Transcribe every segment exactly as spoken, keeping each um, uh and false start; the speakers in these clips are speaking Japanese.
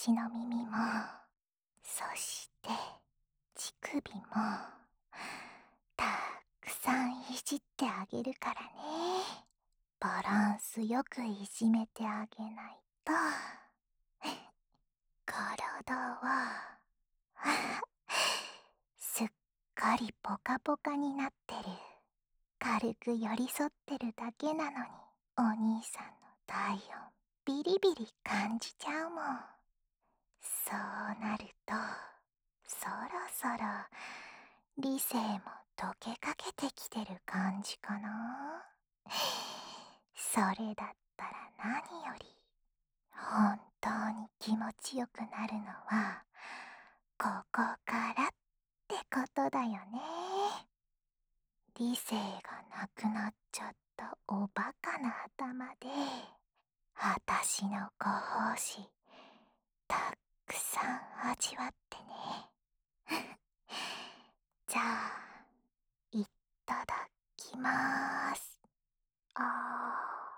口の耳も、そして乳首もたくさんいじってあげるからね。バランスよくいじめてあげないと体はすっかりポカポカになってる。軽く寄り添ってるだけなのに、お兄さんの体温ビリビリ感じちゃうもん。そうなると、そろそろ理性も溶けかけてきてる感じかな。それだったら何より本当に気持ちよくなるのはここからってことだよね。理性がなくなっちゃったおバカな頭で、あたしのご奉仕たくさん味わってね。じゃあ、いただきまーす。あ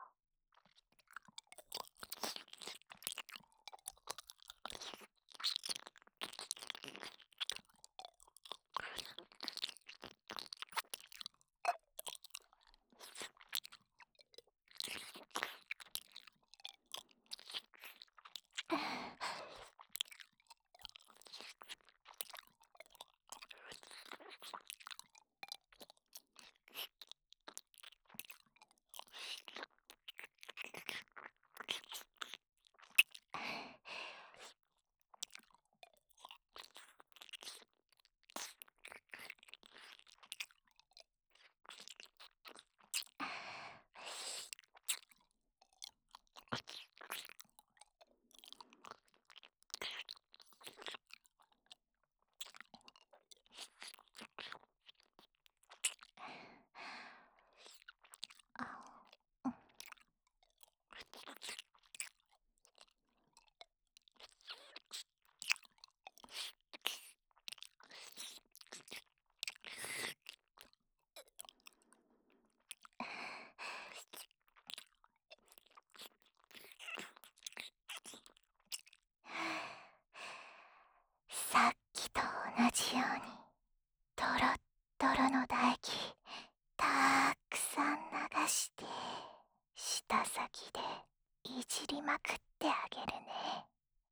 さっきと同じようにトロットロの唾液たくさん流して、舌先でいじりまくってあげるね。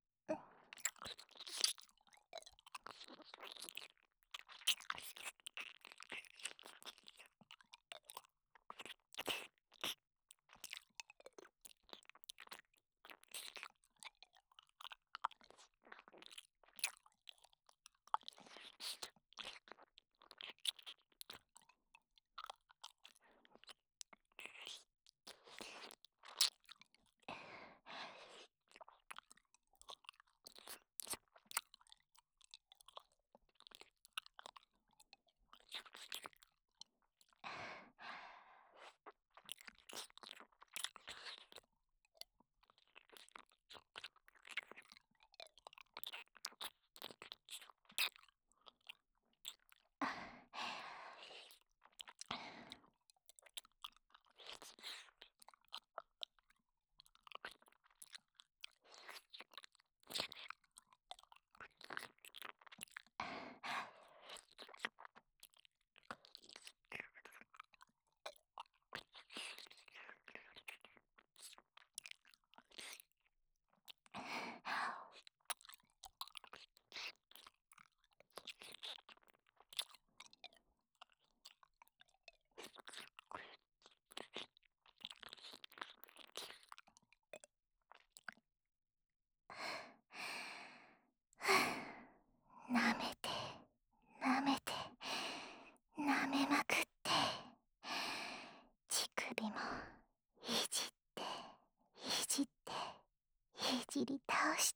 舐めて舐めて舐めまくって、乳首もいじっていじっていじり倒して、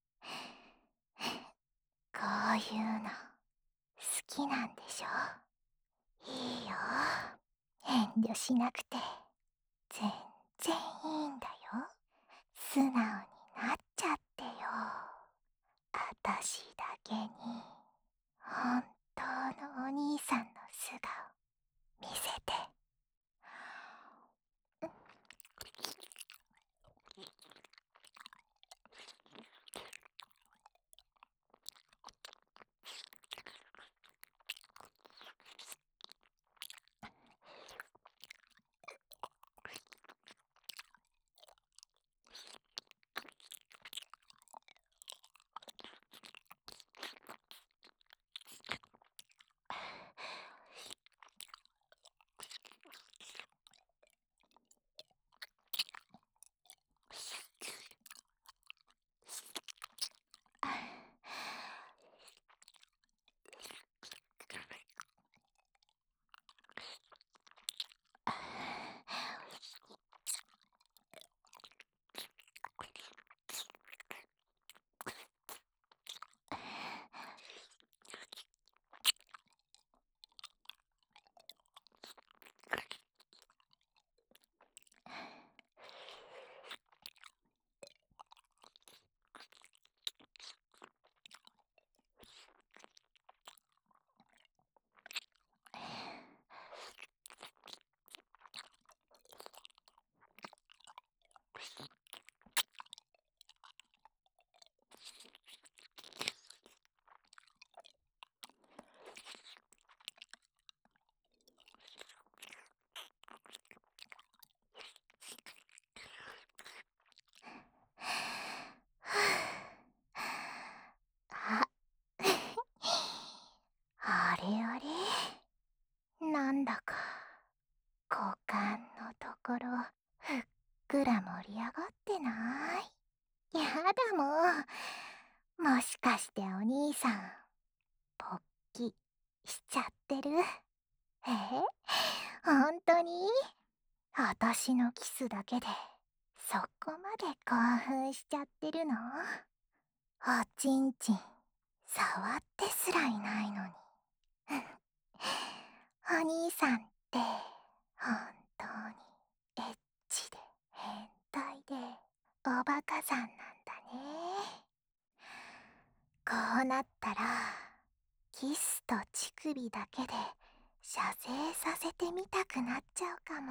こういうの好きなんでしょ。いいよ、遠慮しなくて全然いいんだよ。素直になっちゃってよ。あたしだけに本当のお兄さんの素顔見せて。 ころ、ふっくら盛り上がってない？やだもう。もしかしてお兄さん、ポッキしちゃってる？えほんとに？あたしのキスだけで、そこまで興奮しちゃってるの？おちんちん、触ってすらいないのに。お兄さんって、本当に、エッチで変態で、おバカさんなんだね。こうなったら、キスと乳首だけで、射精させてみたくなっちゃうかも。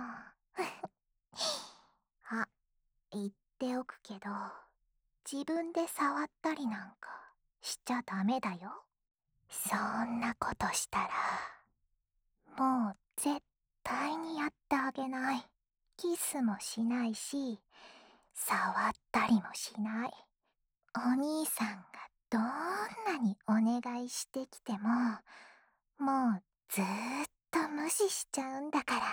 あ、言っておくけど、自分で触ったりなんかしちゃダメだよ。そんなことしたら、もう絶対にやってあげない。キスもしないし、触ったりもしない。お兄さんがどんなにお願いしてきても、もうずーっと無視しちゃうんだから。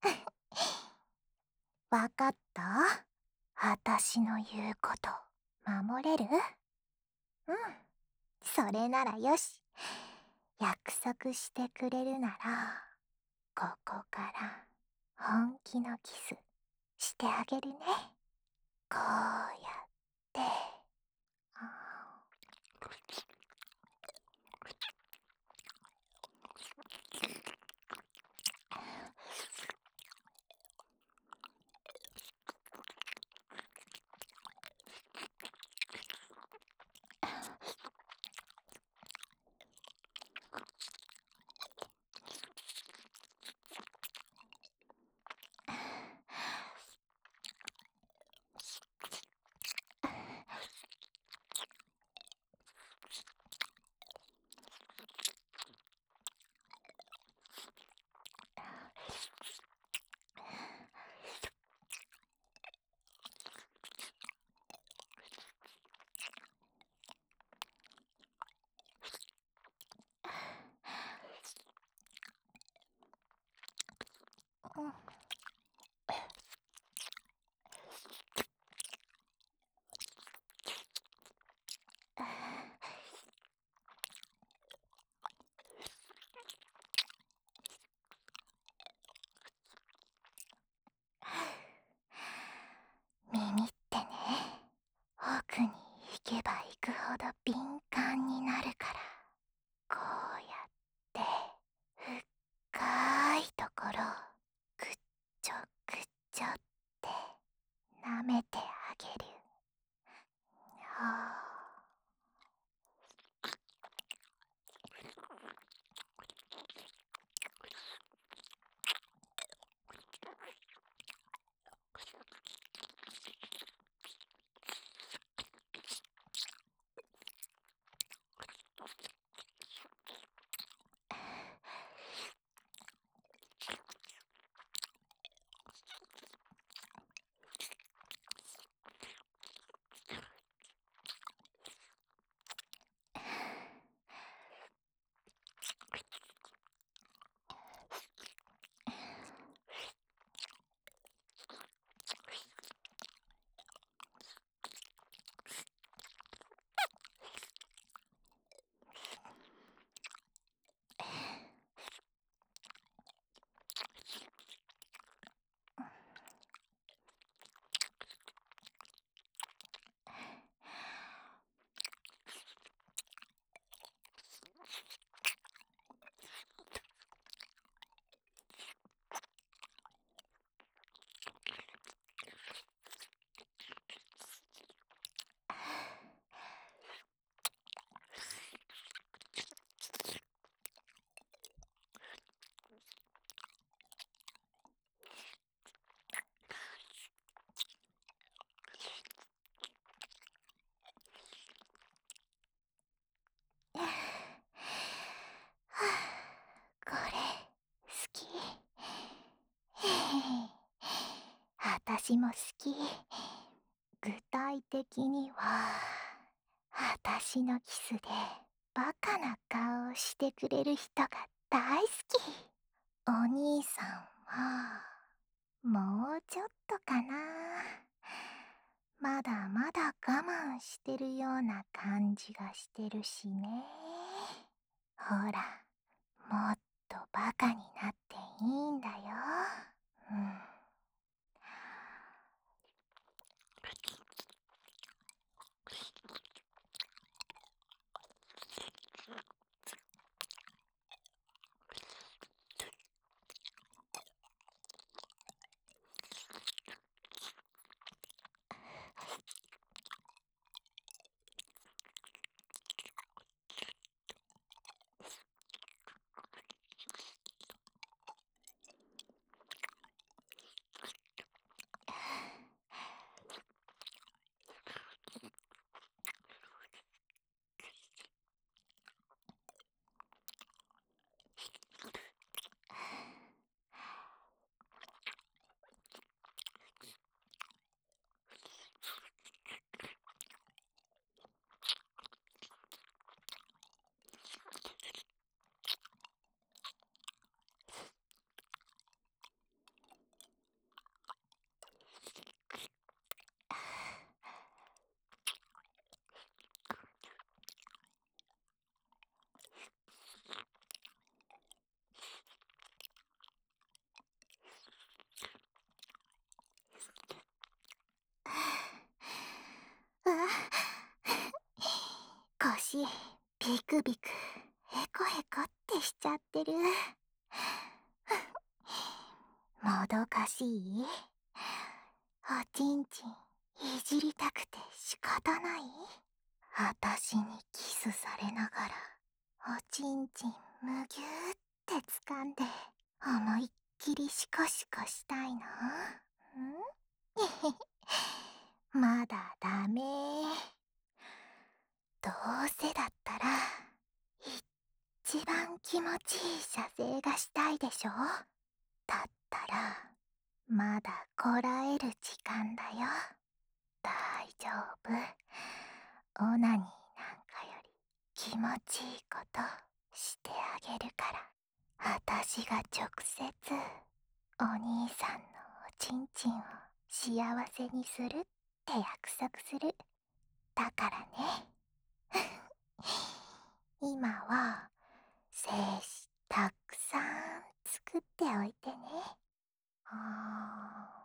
わかった？あたしの言うこと、守れる？うん。それならよし。約束してくれるなら、ここから本気のキスしてあげるね。こうやって。あうん。耳ってね、奥に行けば行くほど敏感になるから、こうやって深いところをくっちょくっちょって舐めてあげる。はぁ。これ、好き。へへあたしも好き。具体的には、あたしのキスでバカな顔をしてくれる人が大好き。お兄さんは、 もうちょっとかな。まだまだ我慢してるような感じがしてるしね。ほら、もっとバカになっていいんだよ。うん。あ腰ビクビクヘコヘコってしちゃってる。もどかしい？おちんちんいじりたくて仕方ない？あたしにキスされながらおちんちんむぎゅーって掴んで思いっきりシコシコしたいの？んまだダメ。どうせだったら一番気持ちいい射精がしたいでしょ？だったらまだこらえる時間だよ。大丈夫。オナニーなんかより気持ちいいことしてあげるから。あたしが直接お兄さんのおちんちんを幸せにするって約束する。だからね。今は精子たくさん作っておいてね。あ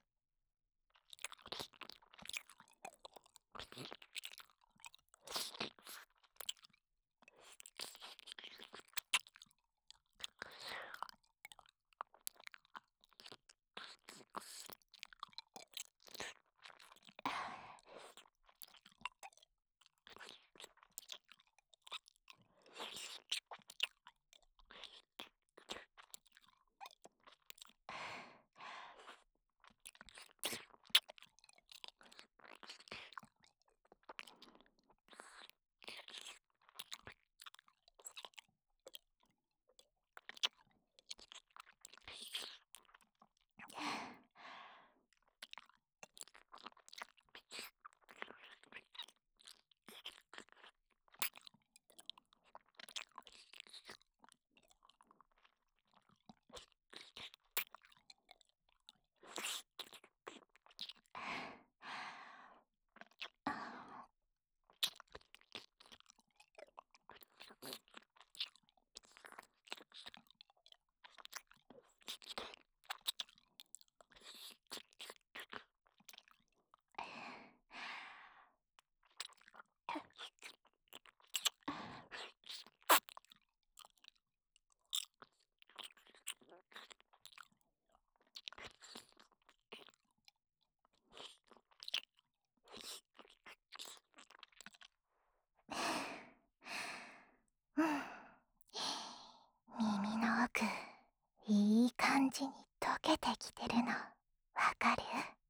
うん。耳の奥いい感じに溶けてきてるのわかる？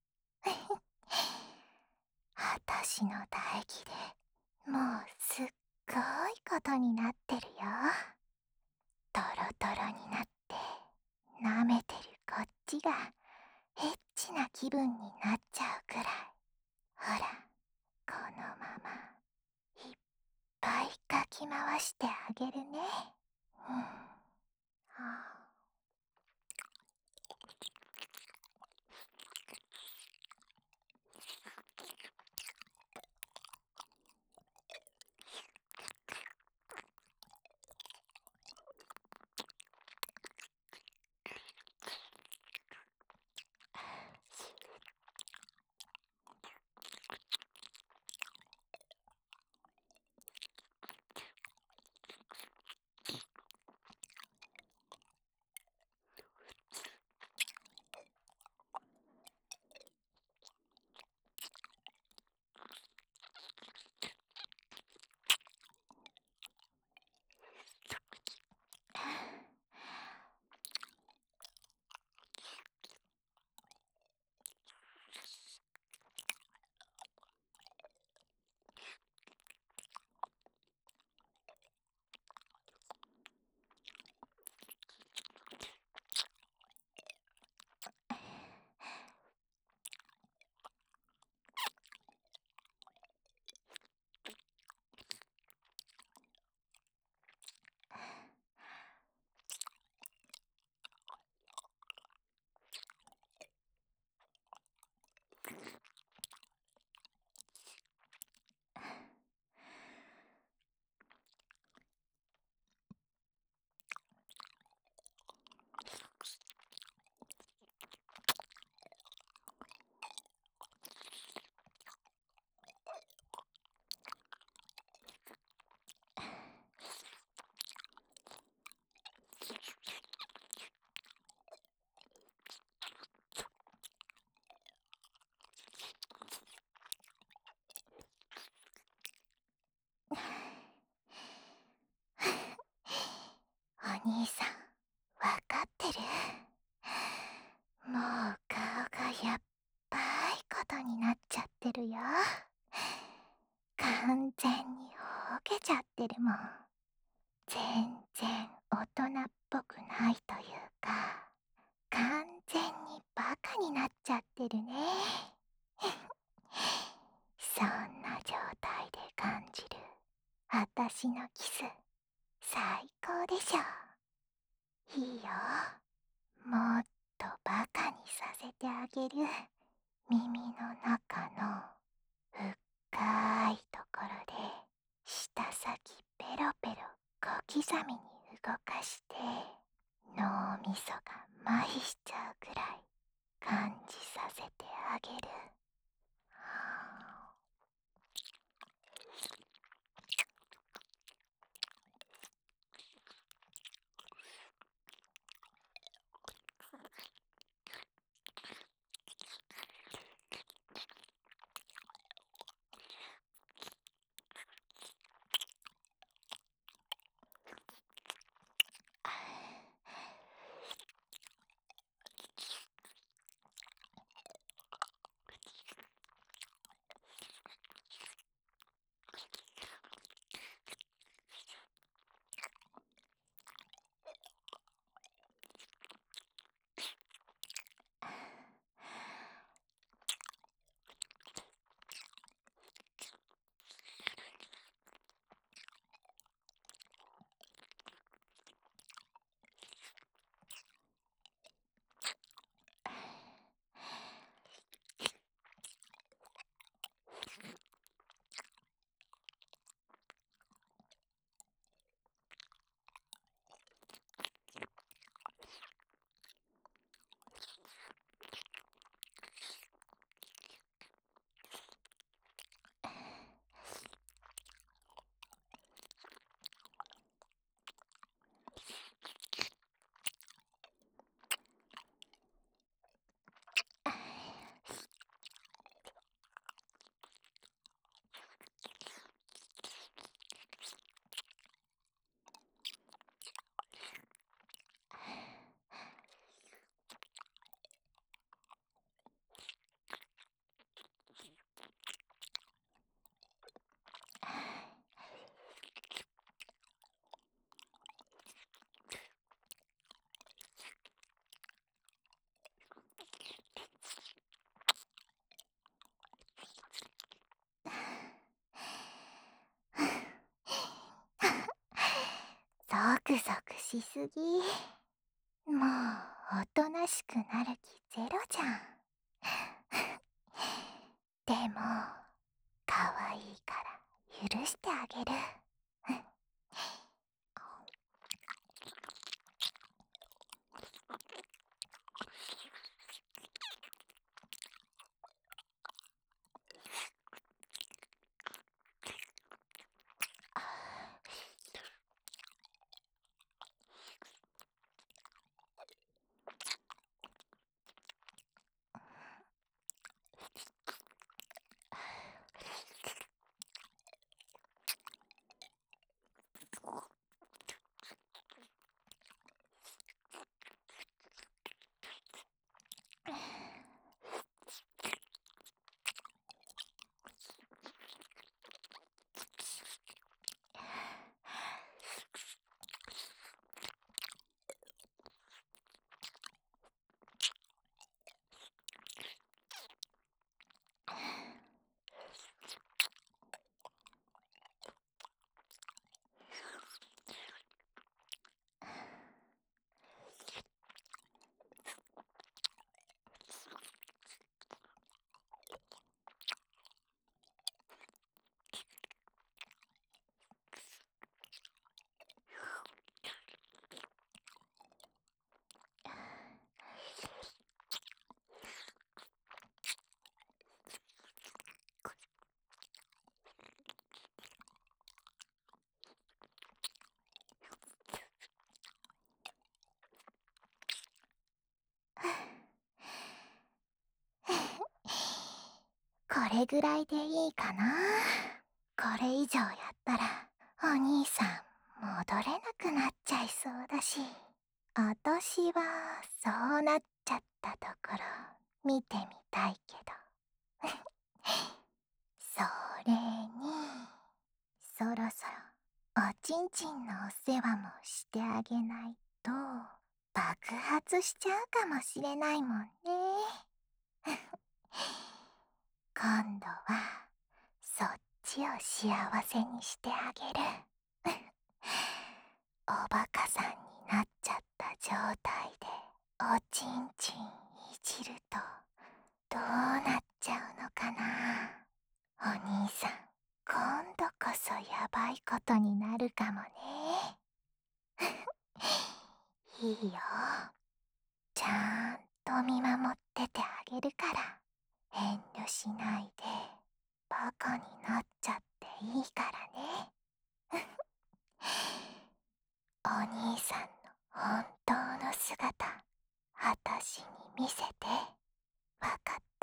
あたしの唾液でもうすっごいことになってるよ。トロトロになって舐めてるこっちがエッチな気分になっちゃうくらい。ほら、このままいっぱいかき回してあげるね。うん。はあやっばいことになっちゃってるよ。完全にほけちゃってるもん。全然大人っぽくないというか、完全にバカになっちゃってるね。そんな状態で感じるあたしのキス、最高でしょ。いいよ。もっとバカにさせてあげる。耳の中の深いところで舌先ペロペロ小刻みに動かして脳みそが麻痺しちゃうくらい感じさせてあげる。ゾクゾクしすぎ。もうおとなしくなる気ゼロじゃん。でもかわいいから許してあげる。これぐらいでいいかな。これ以上やったらお兄さん戻れなくなっちゃいそうだし、あたしはそうなっちゃったところ見てみたいけど。それに、そろそろおちんちんのお世話もしてあげないと爆発しちゃうかもしれないもんね。今度はそっちを幸せにしてあげる。おバカさんになっちゃった状態でおちんちんいじるとどうなっちゃうのかな。お兄さん、今度こそやばいことになるかもね。いいよ。ちゃんと見守っててあげるから、遠慮しないでバカになっちゃっていいからね。お兄さんの本当の姿、あたしに見せて。わかっ